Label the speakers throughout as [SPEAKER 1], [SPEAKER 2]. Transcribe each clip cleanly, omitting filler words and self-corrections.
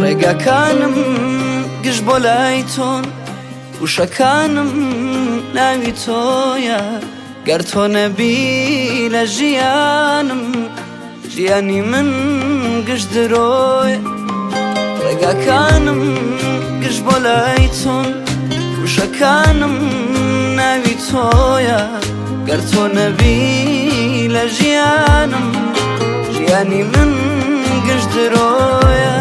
[SPEAKER 1] ڕێگاکانم گشت بۆ لای تۆن وشەکانم ناوی تۆیە گەر تۆ نەبی لە ژیانم ژیانی من گشت درۆیە ڕێگاکانم گشت بۆ لای تۆن وشەکانم ناوی تۆیە گەر تۆ نەبی لە ژیانم ژیانی من گشت درۆیە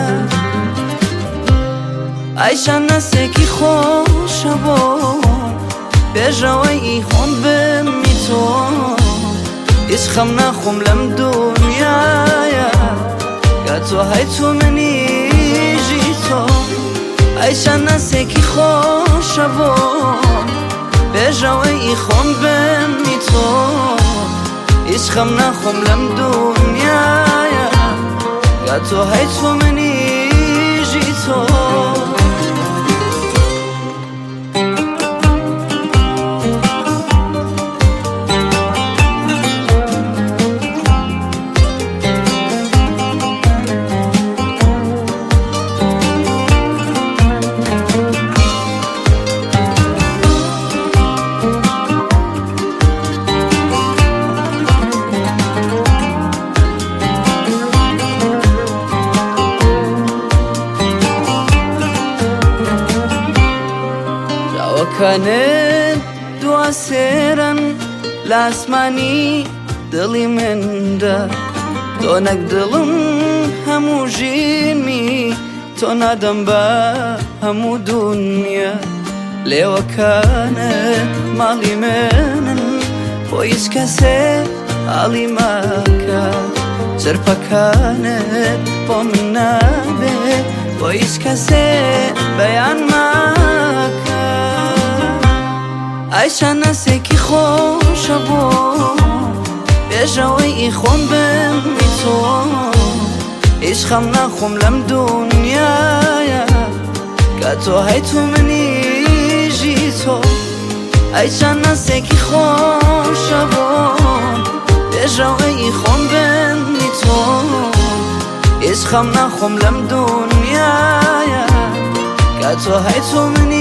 [SPEAKER 1] ئایشان نەسێکی خۆشە بۆ بێژەوەی خۆم بمی تۆ هیچ خەم ناخۆم لەم دنیایە گا تۆ هەی تۆ منیژی تۆ ئایشان نەسێکی خۆشە بۆ بێژەوەی خۆم بمی تۆ هیچ خەم ناخۆم لەم دنیایە گا تۆ هەی تۆ منیژی تۆ کانت دوا سێرن لە ئاسمانی دڵی مندا تۆ نەک دڵم هەموو ژینمی تۆ نادەم بە هەموو دونیا لێوەکانت ماڵی منن بۆ هیچ کەسێ ئاڵی ماکە چرپەکانت بۆ من نابێ بۆ هیچ کەسێ بەیان ماکە ئایشان نەسێکی خۆشە بۆ بێژەوەی خۆم بمی تۆ هیچ خەم ناخۆم لەم دنیایە گا تۆ هەی تۆ منیژی تۆ ئایشان نەسێکی خۆشە بۆ بێژەوەی خۆم بمی تۆ هیچ خەم ناخۆم لەم دنیایە گا تۆ هەی تۆ منیژی